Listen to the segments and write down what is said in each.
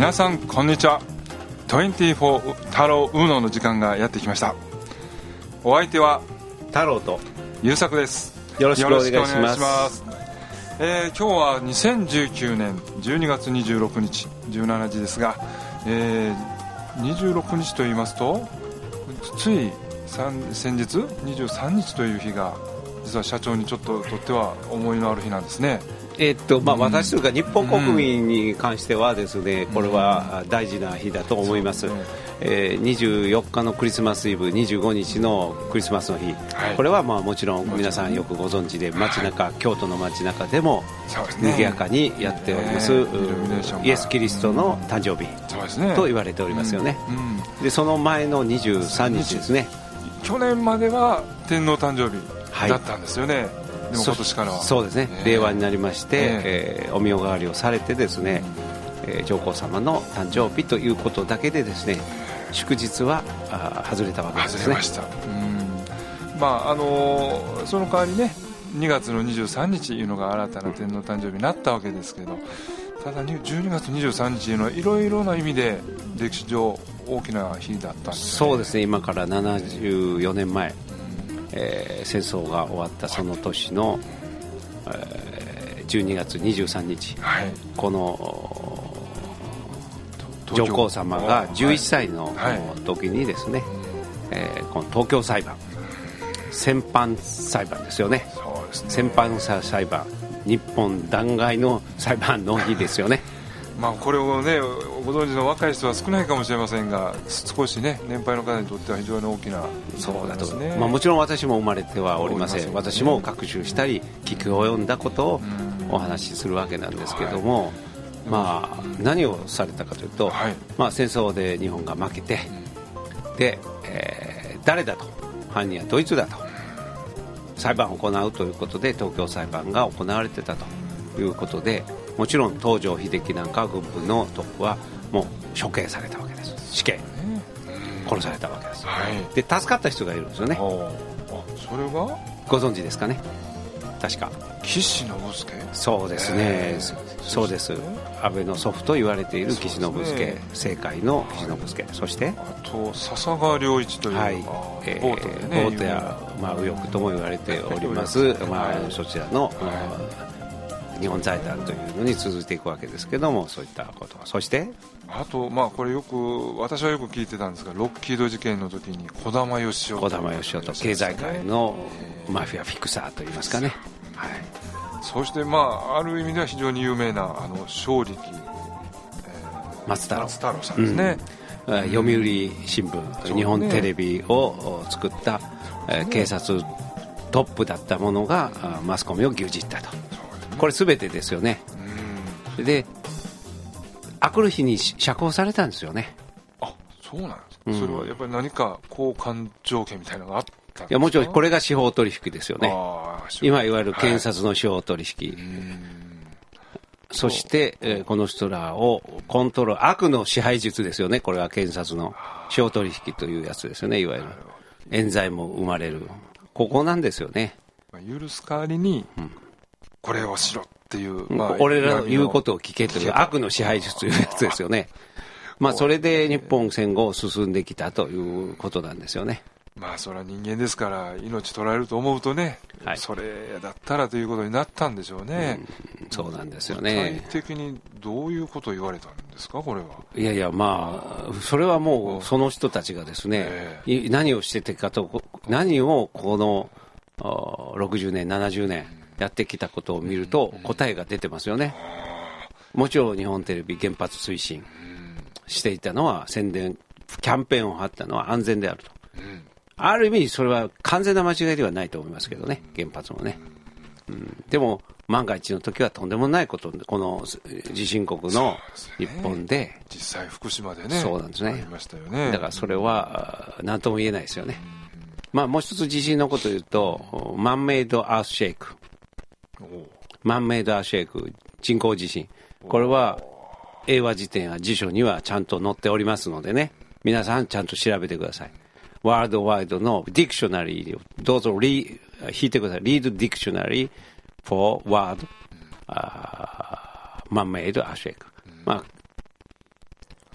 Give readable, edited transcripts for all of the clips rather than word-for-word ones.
皆さんこんにちは。24太郎ウーノの時間がやってきました。お相手は太郎と優作です。 よろしくお願いします。 今日は2019年12月26日17時ですが、26日と言いますとつい先日23日という日が実は社長にちょっととっては思いのある日なんですね。 私というか日本国民に関してはですね、これは大事な日だと思います。24日のクリスマスイブ、25日のクリスマスの日、これはもちろん皆さんよくご存知で、街中、京都の街中でも賑やかにやっております、イエス・キリストの誕生日と言われておりますよね。でその前の23日ですね。 去年までは天皇誕生日だったんですよね。でも今年からはそうですね、令和になりまして、お御代替わりをされてですね、上皇様の誕生日ということだけでですね、祝日は外れたわけですね。 外れました。その代わりね、2月の23日というのが新たな天皇誕生日になったわけですけど、ただ12月23日というのはいろいろな意味で歴史上大きな日だったんですよね。 そうですね、今から74年前、戦争が終わったその年の、12月23日、この上皇様が11歳の時にですね、この東京裁判、戦犯裁判ですよね。戦犯裁判、日本弾劾の裁判の日ですよね。 これをね、ご存知の若い人は少ないかもしれませんが、少しね、年配の方にとっては非常に大きな、 そうだと、もちろん私も生まれてはおりません。私も学習したり聞き及んだことをお話しするわけなんですけども、何をされたかというと、戦争で日本が負けて、で、誰だと、犯人はドイツだと裁判を行うということで東京裁判が行われてたということで、もちろん東條英機なんか軍部のトップはもう処刑されたわけです。死刑、殺されたわけです。で助かった人がいるんですよね。 それがご存知ですかね。確か岸信介。 そうですね、そうです。安倍の祖父と言われている岸信介、政界の岸信介、そしてあと笹川良一という、ボートや右翼とも言われております、そちらの、日本財団というのに続いていくわけですけども、そういったこと。そしてあと、これ私はよく聞いてたんですが、ロッキード事件の時に児玉義雄と経済界のマフィアフィクサーといいますかね。 そしてある意味では非常に有名な正力、 松太郎さんですね。 読売新聞、日本テレビを作った、警察トップだったものがマスコミを牛耳ったと。これ全てですよね。であくる日に釈放されたんですよね。 そうなんですか。それはやっぱり何か交換条件みたいなのがあったんですか。 いや、もちろんこれが司法取引ですよね。今いわゆる検察の司法取引、そして、この人らをコントロール、悪の支配術ですよね。これは検察の司法取引というやつですよね。いわゆる冤罪も生まれる、ここなんですよね。 許す代わりに、これをしろっていう、 俺らの言うことを聞けという悪の支配術というやつですよね。それで日本戦後進んできたということなんですよね。 それは人間ですから命取られると思うとね、それだったらということになったんでしょうね。 そうなんですよね。 具体的にどういうことを言われたんですか、これは。 いやいや、それはもうその人たちがですね、何をしててかと、何をこの60年70年やってきたことを見ると答えが出てますよね。もちろん日本テレビ原発推進していたのは、宣伝キャンペーンを張ったのは安全であると、ある意味それは完全な間違いではないと思いますけどね、原発もね。でも万が一の時はとんでもないこと、この地震国の日本で、 実際福島でね、 そうなんですね、 ありましたよね。 だからそれは何とも言えないですよね。もう一つ地震のことを言うと、マンメイドアースシェイク、人工地震、これは英和辞典や辞書にはちゃんと載っておりますのでね、皆さんちゃんと調べてください。ワールドワイドのディクショナリーをどうぞ引いてください。リードディクショナリー for word man-made earthquake。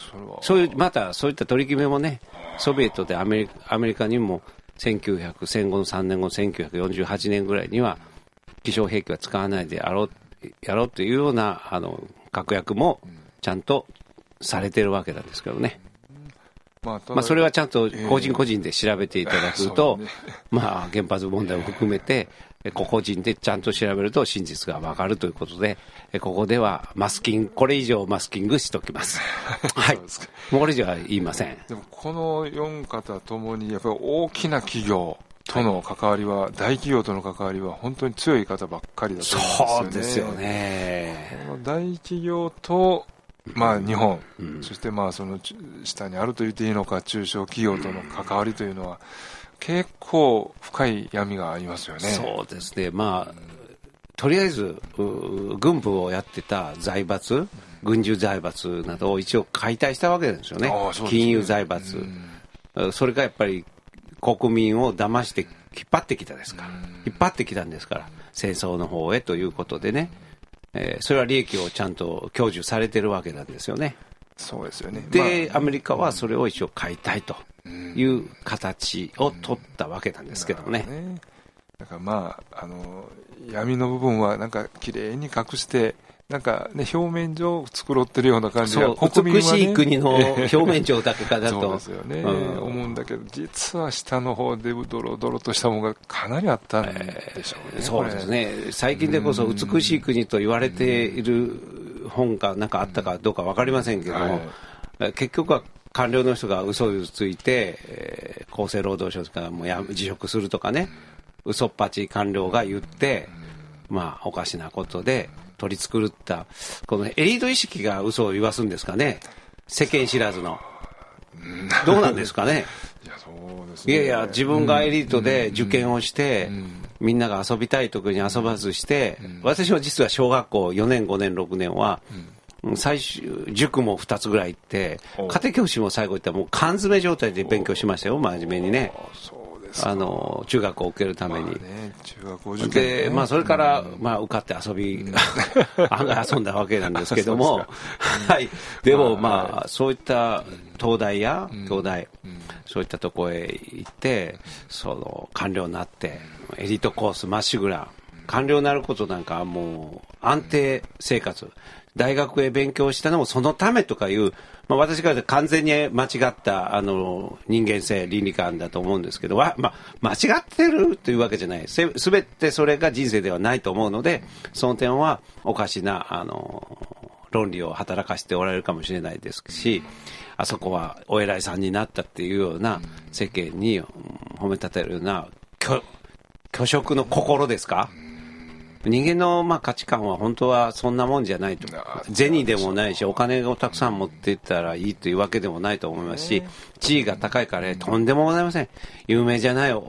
そういうまたそういった取り決めもね、ソビエトでアメリカにも戦後の3年後1948年ぐらいには気象兵器は使わないでやろうというような確約もちゃんとされてるわけなんですけどね。それはちゃんと個人個人で調べていただくと、原発問題を含めて個々人でちゃんと調べると真実が分かるということで、ここではこれ以上マスキングしておきますはい、もうこれ以上は言いません。 でもこの4方ともにやっぱり大きな企業との関わりは、大企業との関わりは本当に強い方ばっかりだと思うんですよね。 そうですよね。 この大企業と日本、そしてその下にあると言っていいのか中小企業との関わりというのは結構深い闇がありますよね。 そうですね。とりあえず軍部をやってた財閥、軍需財閥などを一応解体したわけですよね。金融財閥、それがやっぱり国民を騙して引っ張ってきたんですから戦争の方へということでね、それは利益をちゃんと享受されてるわけなんですよね。 そうですよね。 で、アメリカはそれを一応解体という形を取ったわけなんですけどもね。 だから闇の部分はなんか綺麗に隠してなんかね、表面上繕ってるような感じが、 国民はね、美しい国の表面上だけかだとそうですよね、思うんだけど、実は下の方でドロドロとしたものがかなりあったんでしょうね。 そうですね。最近でこそ美しい国と言われている本がなんかあったかどうか分かりませんけども、結局は官僚の人が嘘をついて、厚生労働省からも辞職するとかね、嘘っぱち官僚が言って、おかしなことで取り繕ったこのエリート意識が嘘を言わすんですかね、世間知らずの。どうなんですかね。 そうですね。 いや自分がエリートで受験をして、みんなが遊びたい時に遊ばずして、私も実は小学校4年5年6年は、最終塾も2つぐらい行って家庭教師も最後行ったらもう缶詰状態で勉強しましたよ、真面目にね。中学を受けるために、 中学受験で、それから、受かって案外遊んだわけなんですけどもはい、でもそういった東大や京大、そういったところへ行って官僚になってエリートコースまっしぐら、官僚になることなんかもう安定生活、大学へ勉強したのもそのためとかいう、私から完全に間違った人間性倫理観だと思うんですけど、間違ってるというわけじゃない、すべてそれが人生ではないと思うので、その点はおかしな論理を働かせておられるかもしれないですし、あそこはお偉いさんになったっていうような世間に褒めたたえるような虚飾の心ですか。人間の価値観は本当はそんなもんじゃないと。銭でもないし、お金をたくさん持っていったらいいというわけでもないと思いますし、地位が高いからとんでもございません。有名じゃない、例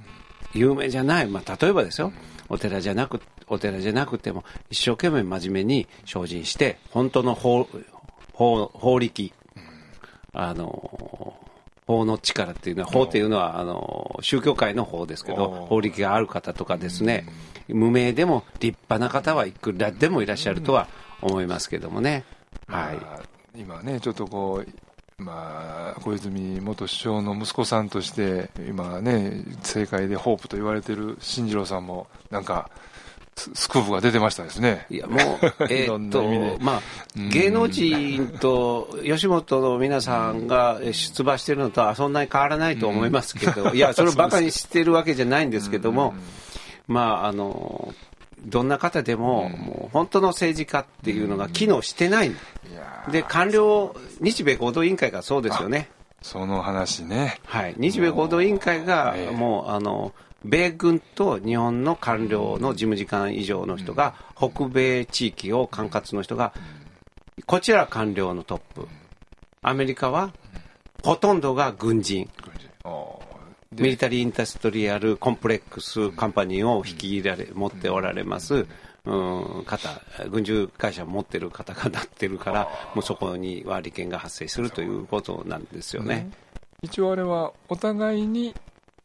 えばですよ、お寺じゃなくても一生懸命真面目に精進して本当の法力、法の力っていうのは、法っていうのは宗教界の法ですけど、法力がある方とかですね、無名でも立派な方はいくらでもいらっしゃるとは思いますけどもね。 今ね、ちょっと小泉元首相の息子さんとして今ね、政界でホープと言われている進次郎さんもなんかスクープが出てましたですね。 いやもう芸能人と吉本の皆さんが出馬しているのとはそんなに変わらないと思いますけど、いやそれをバカにしているわけじゃないんですけども、どんな方でも、もう本当の政治家っていうのが機能してない。で官僚、日米合同委員会がそうですよね。 その話ね。 はい、日米合同委員会がもう米軍と日本の官僚の事務次官以上の人が、北米地域を管轄の人が、こちらは官僚のトップ、アメリカはほとんどが軍人、ミリタリーインダストリアルコンプレックスカンパニーを持っておられます方、軍需会社を持っている方がなってるから、もうそこには利権が発生するということなんですよね。 一応あれはお互いに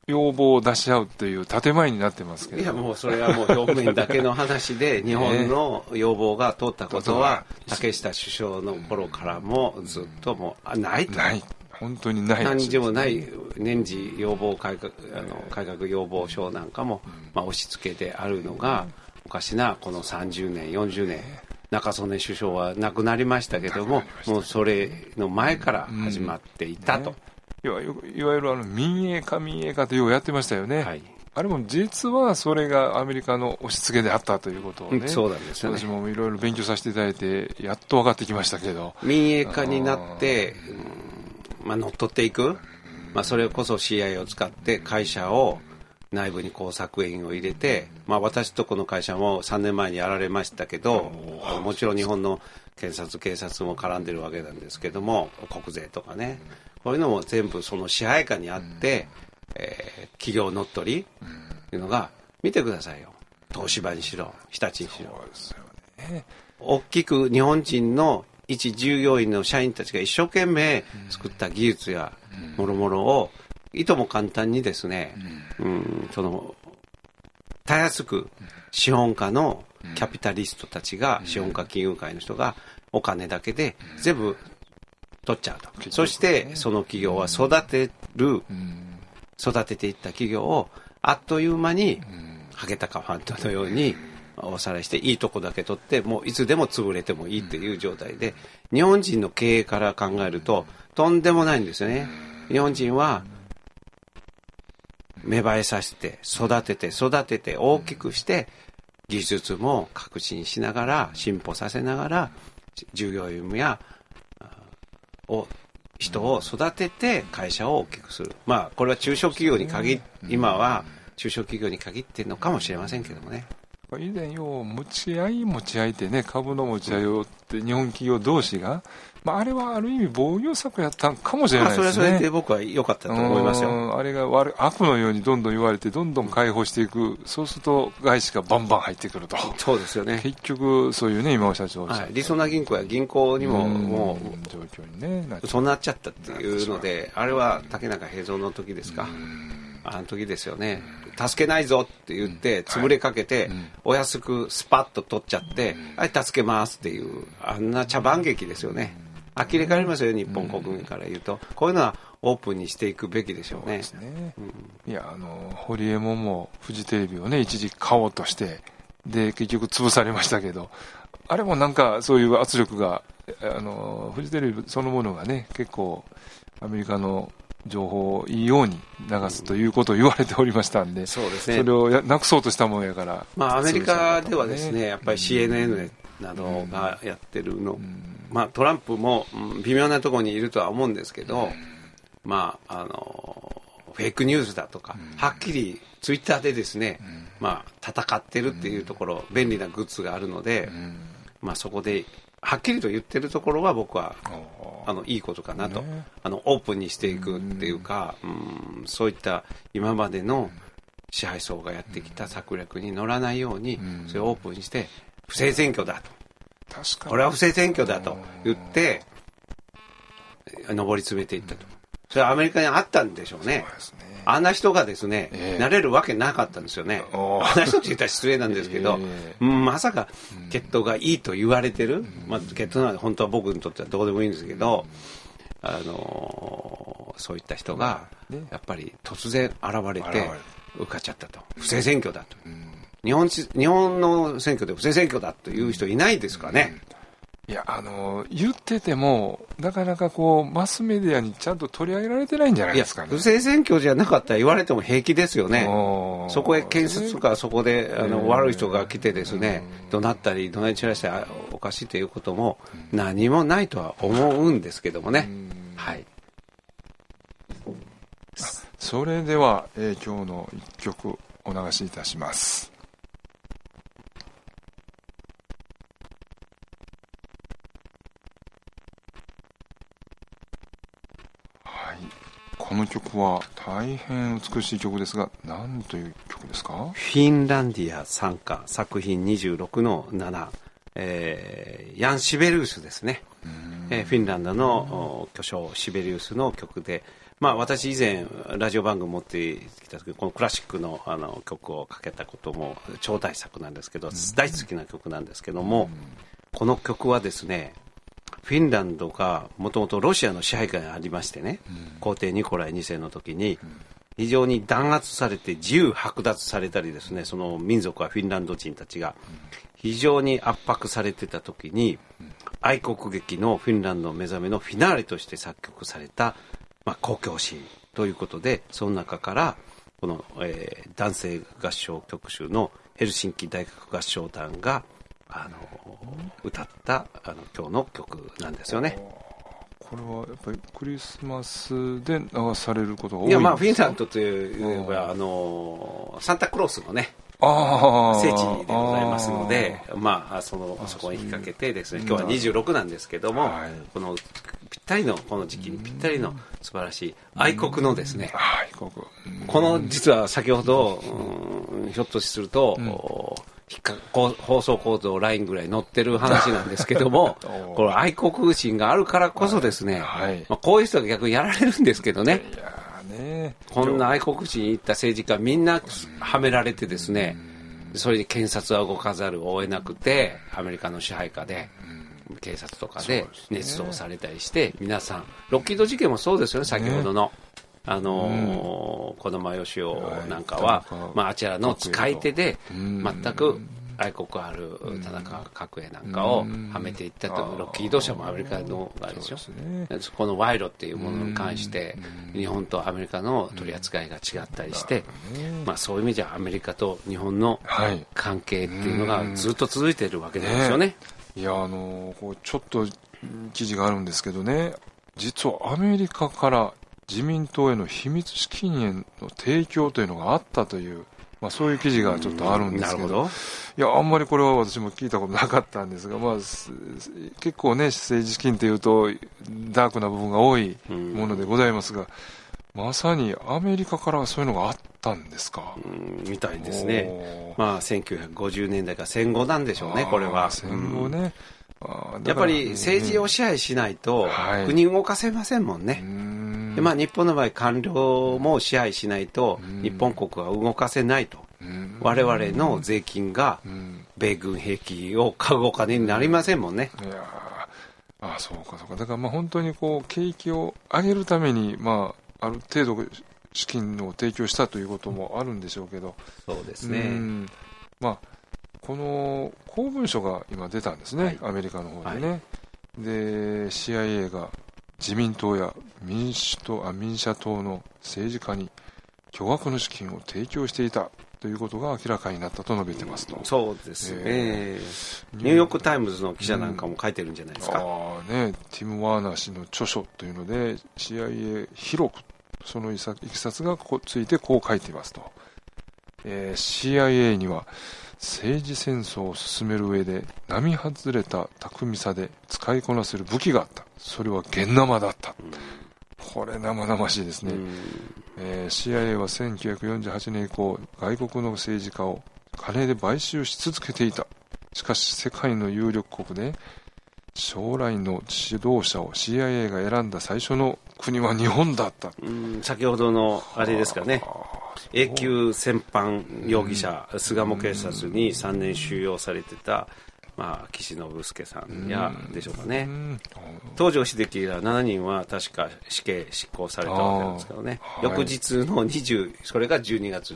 要望を出し合うっていう建前になってますけど。 いやもうそれはもう表面だけの話で日本の要望が通ったことは竹下首相の頃からもずっともうないと。 ない。本当にない。 何時もない年次要望改革要望書なんかも、押し付けであるのがおかしなこの30年40年中曽根首相は亡くなりましたけども、もうそれの前から始まっていたと。 いわゆる民営化とようやってましたよね。はい、あれも実はそれがアメリカの押し付けであったということをね、 そうなんですよね。 私もいろいろ勉強させていただいてやっと分かってきましたけど、 民営化になって乗っ取っていく、それこそ CIA を使って会社を内部に工作員を入れて、私とこの会社も3年前にやられましたけど、もちろん日本の検察警察も絡んでるわけなんですけども、国税とかね、こういうのも全部その支配下にあって、企業乗っ取りっていうのが、見てくださいよ。東芝にしろ日立にしろ、そうですよね、大きく日本人の一従業員の社員たちが一生懸命作った技術やもろもろをいとも簡単にですね、そのたやすく資本家のキャピタリストたちが、資本家金融界の人がお金だけで全部取っちゃうと。そしてその企業は育てていった企業をあっという間にハゲタカファンドのようにおさらいして、いいとこだけ取ってもういつでも潰れてもいいっていう状態で、日本人の経営から考えるととんでもないんですよね。日本人は芽生えさせて育てて大きくして技術も革新しながら進歩させながら従業員や人を育てて会社を大きくする。これは中小企業に今は中小企業に限っているのかもしれませんけどもね。 以前よ持ち合いってね、株の持ち合いをって日本企業同士が、あれはある意味防御策やったんかもしれないですね。 それで僕は良かったと思いますよ。 あれが悪のようにどんどん言われてどんどん解放していく。そうすると外資がバンバン入ってくると。 そうですよね。 結局そういうね、今お社長りそな銀行や銀行にももう状況にねそうなっちゃったっていうので、あれは竹中平蔵の時ですか。あの時ですよね。助けないぞって言って潰れかけて、お安くスパッと取っちゃって、はい助けますっていう、あんな茶番劇ですよね。呆れ返りますよ、日本国民から言うと。こういうのはオープンにしていくべきでしょうね。そうですね。 いやホリエモンもフジテレビをね一時買おうとしてで結局潰されましたけど、あれもなんかそういう圧力がフジテレビそのものがね結構アメリカの情報をいいように流すということを言われておりましたんで、 そうですね、 それをなくそうとしたもんやから、 アメリカではですねやっぱり CNN などがやってるの、トランプも微妙なところにいるとは思うんですけど、フェイクニュースだとか、はっきりツイッターでですね、戦ってるっていうところ、便利なグッズがあるので、そこではっきりと言ってるところは僕はいいことかなと、オープンにしていくっていうか、そういった今までの支配層がやってきた策略に乗らないように、それをオープンにして不正選挙だと、これは不正選挙だと言って上り詰めていったと。それはアメリカにあったんでしょうね。あんな人がですね、なれるわけなかったんですよね。あんな人って言ったら失礼なんですけど、まさか血統がいいと言われてる、血統なんて本当は僕にとってはどうでもいいんですけど、そういった人がやっぱり突然現れて受かっちゃったと。不正選挙だと。日本の選挙で不正選挙だという人いないですかね。 いや言っててもなかなかマスメディアにちゃんと取り上げられてないんじゃないですかね。 不正選挙じゃなかったら言われても平気ですよね。そこへ検察とかそこで悪い人が来てですね、怒鳴ったり怒鳴り散らしておかしいということも何もないとは思うんですけどもね。はい。 それでは、今日の一曲お流しいたします。この曲は大変美しい曲ですが、何という曲ですか？ フィンランディア参加作品 26-7、ヤン・シベルースですね。 フィンランドの巨匠シベリウスの曲で、私以前ラジオ番組持ってきた時このクラシックの曲をかけたことも超大作なんですけど、大好きな曲なんですけども、この曲はですね、フィンランドがもともとロシアの支配下にありましてね、皇帝ニコライ2世の時に非常に弾圧されて自由剥奪されたりですね、その民族はフィンランド人たちが非常に圧迫されてた時に、愛国劇のフィンランド目覚めのフィナーレとして作曲された、交響詩ということで、その中からこの、男性合唱曲集のヘルシンキ大学合唱団が歌った今日の曲なんですよね。 これはやっぱりクリスマスで流されることが多いんですか？ フィンランドというのはサンタクロースのね聖地でございますので、そこに引っ掛けてですね、今日は26なんですけども、このぴったりのこの時期にぴったりの素晴らしい愛国のですね、この実は先ほどひょっとすると、放送コードラインぐらい載ってる話なんですけどもこの愛国心があるからこそですね、こういう人が逆にやられるんですけどね、こんな愛国心にいった政治家みんなはめられてですね、それで検察は動かざるを得なくて、アメリカの支配下で警察とかで捏造されたりして、皆さんロッキード事件もそうですよね、先ほどの児玉義雄なんかは、あちらの使い手で全く愛国ある田中角栄なんかをはめていったと。ロッキード社もアメリカのがあるでしょ。この賄賂っていうものに関して日本とアメリカの取り扱いが違ったりして、そういう意味じゃアメリカと日本の関係っていうのがずっと続いているわけなんですよね。 いやちょっと記事があるんですけどね、実はアメリカから自民党への秘密資金への提供というのがあったという、そういう記事がちょっとあるんですけど、いやあんまりこれは私も聞いたことなかったんですが、結構ね政治資金というとダークな部分が多いものでございますが、まさにアメリカからそういうのがあったんですか？ みたいですね。1950年代から戦後なんでしょうね、これは。 戦後ね、 やっぱり政治を支配しないと国動かせませんもんね。で日本の場合官僚も支配しないと日本国は動かせないと。我々の税金が米軍兵器を買うお金になりませんもんね。 そうかそうか。だから本当に景気を上げるためにある程度資金を提供したということもあるんでしょうけど、 そうですね。 この公文書が今出たんですね、アメリカの方でね。で CIA が自民党や民社党の政治家に巨額の資金を提供していたということが明らかになったと述べてますと。 そうですね。ニューヨークタイムズの記者なんかも書いてるんじゃないですか。 ティム・ワーナー氏の著書というので CIA 広くそのいきさつがついてこう書いていますと。CIA には政治戦争を進める上で並外れた巧みさで使いこなせる武器があった。それは現生だった。これ生々しいですね。CIA は1948年以降外国の政治家を金で買収し続けていた。しかし世界の有力国で将来の指導者を CIA が選んだ最初の国は日本だった。 先ほどのあれですかね、永久戦犯容疑者、巣鴨警察に3年収容されてた、岸信介さんやでしょうかね。東條英機ら7人は確か死刑執行されたわけなんですけどね、翌日のそれが12月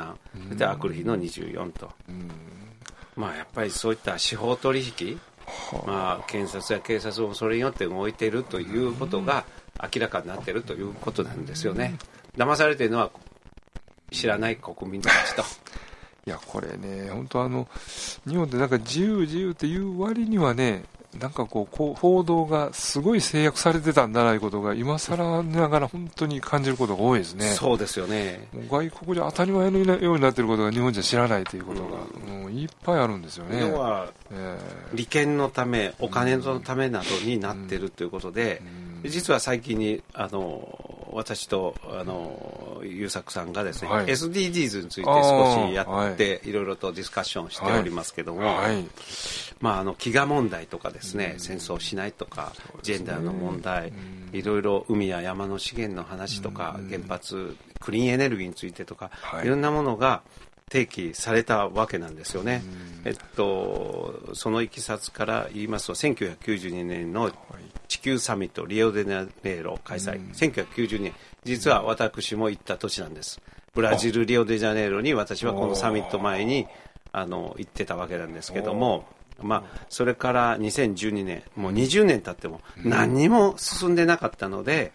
23で、あくる日の24と、やっぱりそういった司法取引、検察や警察もそれによって動いているということが明らかになっているということなんですよね。騙されているのは知らない国民たちと。 いやこれね、本当日本ってなんか自由っていう割にはね、なんか報道がすごい制約されてたんだなということが今更ながら本当に感じることが多いですね。 そうですよね。 外国じゃ当たり前のようになっていることが日本じゃ知らないということが、いっぱいあるんですよね。 要は、利権のためお金のためなどになっているということで、 実は最近に私と優作さんがですね、SDGs について少しやって、いろいろとディスカッションしておりますけども、飢餓問題とかですね、戦争しないとか、ジェンダーの問題、いろいろ海や山の資源の話とか、原発、クリーンエネルギーについてとか、いろんなものが提起されたわけなんですよね。そのいきさつから言いますと、1992年の地球サミットリオデジャネイロ開催、1992年、実は私も行った年なんです。ブラジルリオデジャネイロに私はこのサミット前に行ってたわけなんですけども、それから2012年、もう20年経っても何にも進んでなかったので、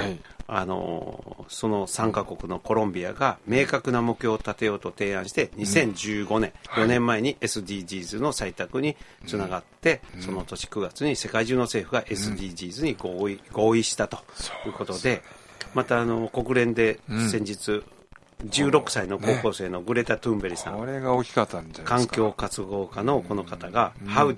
その3カ国のコロンビアが明確な目標を立てようと提案して2015年、4年前に SDGs の採択につながって、その年9月に世界中の政府が SDGs に合意したということで、また国連で先日16歳の高校生のグレタ・トゥーンベリさん、 これが大きかったんじゃないですか。 環境活動家のこの方が How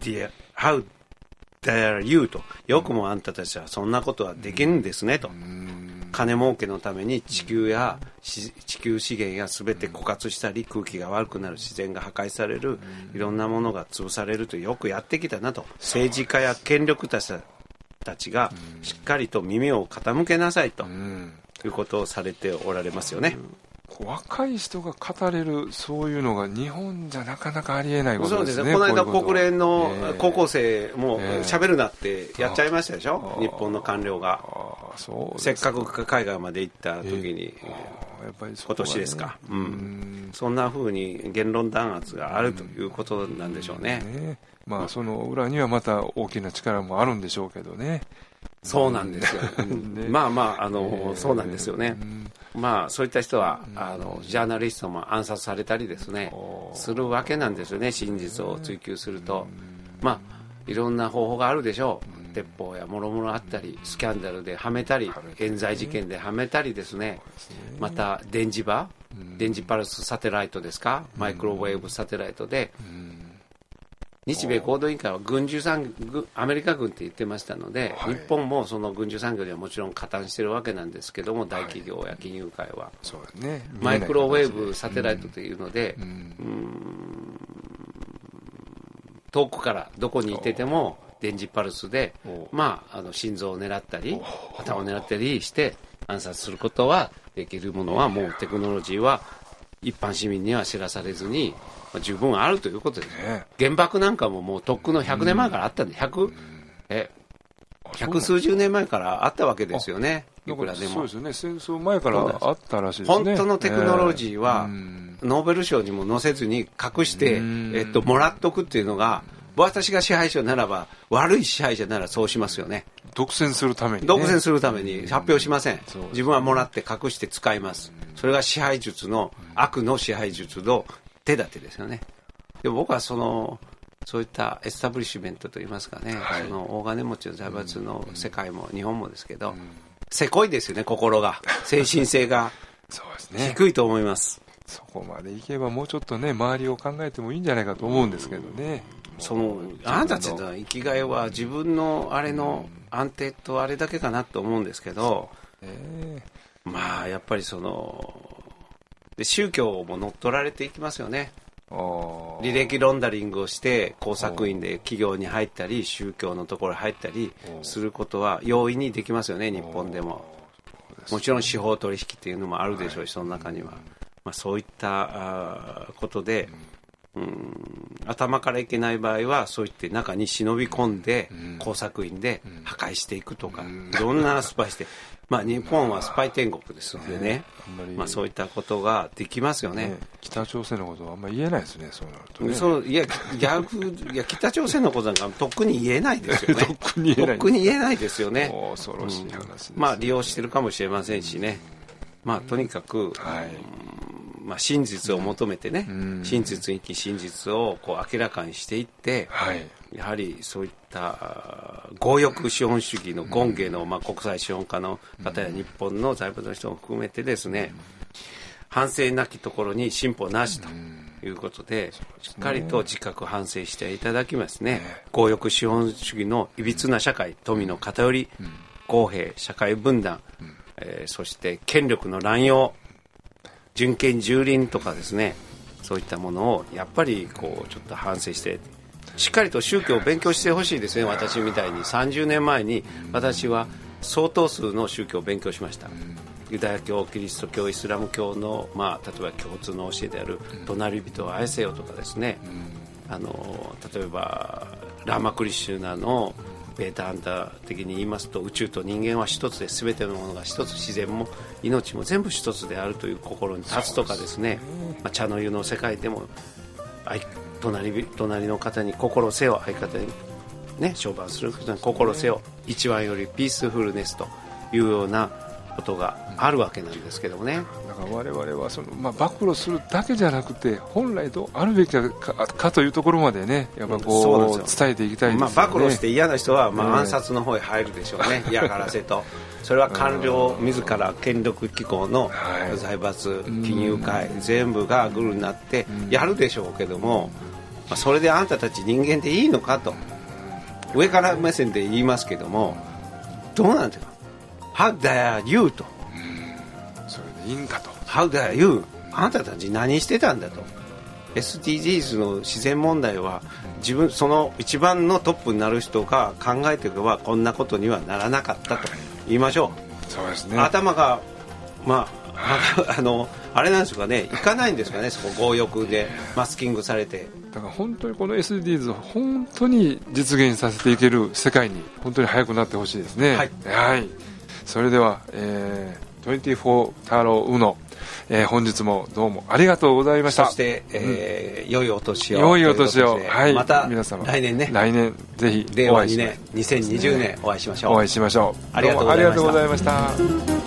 dare you と、よくもあんたたちはそんなことはできるんですねと、金儲けのために地球資源や全て枯渇したり、空気が悪くなる、自然が破壊される、いろんなものが潰されるとよくやってきたなと、政治家や権力者たちがしっかりと耳を傾けなさいということをされておられますよね。 若い人が語れるそういうのが日本じゃなかなかありえないことですね。 そうですね。この間国連の高校生も喋るなってやっちゃいましたでしょ、日本の官僚が。せっかく海外まで行った時に、今年ですか、そんな風に言論弾圧があるということなんでしょうね。 その裏にはまた大きな力もあるんでしょうけどね。 そうなんですよ。そうなんですよね。そういった人はジャーナリストも暗殺されたりですねするわけなんですよね。真実を追求すると、いろんな方法があるでしょう。鉄砲やもろもろあったり、スキャンダルではめたり、冤罪事件ではめたりですね、また電磁パルスサテライトですか、マイクロウェーブサテライトで、日米合同委員会はアメリカ軍って言ってましたので、日本もその軍需産業にはもちろん加担してるわけなんですけども、大企業や金融界は、マイクロウェーブサテライトというので、遠くからどこにいてても電磁パルスで、心臓を狙ったり頭を狙ったりして暗殺することはできるものは、もうテクノロジーは一般市民には知らされずに十分あるということです。原爆なんかももうとっくの100年前からあったんで、百数十年前からあったわけですよね。いくらでも。 そうですよね。戦争前からあったらしいですね。 本当のテクノロジーはノーベル賞にも載せずに隠してもらっとくっていうのが、私が支配者ならば、悪い支配者ならそうしますよね。 独占するために、ね、 独占するために発表しません。自分はもらって隠して使います。それが支配術の、悪の支配術の手立てですよね。でも僕はそういったエスタブリッシュメントといいますかね、その大金持ちの財閥の世界も日本もですけど、せこいですよね、心が。精神性が低いと思います。 そこまでいけばもうちょっとね、周りを考えてもいいんじゃないかと思うんですけどね。 あなたたちの生きがいは自分のあれの安定とあれだけかなと思うんですけど、やっぱり宗教も乗っ取られていきますよね。履歴ロンダリングをして工作員で企業に入ったり、宗教のところに入ったりすることは容易にできますよね、日本でも。もちろん司法取引っていうのもあるでしょうし、その中には、そういったことで、頭からいけない場合はそういって中に忍び込んで、工作員で破壊していくとか、いろんなスパイして、日本はスパイ天国ですのでね、そういったことができますよね。 北朝鮮のことはあんまり言えないですね、そうなるとね。 北朝鮮のことなんかとっくに言えないですよね。 とっくに言えないですよね。 恐ろしい話ですね。利用してるかもしれませんしね。とにかく、真実を求めてね、真実に生き真実を明らかにしていって、やはりそういった強欲資本主義の権下の、国際資本家の方や日本の財閥の人も含めてですね、反省なきところに進歩なしということで、しっかりと自覚反省していただきますね。強欲資本主義のいびつな社会、富の偏り、 公平、社会分断、そして権力の乱用、人権蹂躙とかですね、そういったものをやっぱりこうちょっと反省して、しっかりと宗教を勉強してほしいですね。私みたいに30年前に私は相当数の宗教を勉強しました。ユダヤ教、キリスト教、イスラム教の、例えば共通の教えである隣人を愛せよとかですね、例えばラーマクリシュナのベータハンター的に言いますと、宇宙と人間は一つで、全てのものが一つ、自然も命も全部一つであるという心に立つとかですね、茶の湯の世界でも隣の方に心せよ、相方にね、商売する方に心せよ、一番よりピースフルネスというようなことがあるわけなんですけどもね。 だから我々は暴露するだけじゃなくて、本来どうあるべきかというところまでね、やっぱこう伝えていきたいですよね。 暴露して嫌な人は暗殺の方へ入るでしょうね。嫌がらせとそれは官僚自ら権力機構の財閥、金融界全部がグルになってやるでしょうけども、それであんたたち人間でいいのかと上から目線で言いますけども、どうなんですか。 How dare you と、 それでいいんかと。 How dare you、 あんたたち何してたんだと。 SDGs の自然問題はその一番のトップになる人が考えていけばこんなことにはならなかったと言いましょう。 そうですね。 頭があれなんですかね、いかないんですかね、そこ強欲でマスキングされて。 だから本当にこの SDGs を本当に実現させていける世界に本当に早くなってほしいですね。 はい、 はい、それでは、24太郎うの、本日もどうもありがとうございました。 そして、良いお年を。 良いお年を。 はい、また皆様来年ね、 来年ぜひ令和2年2020年お会いしましょう。 お会いしましょう。 ありがとうございました。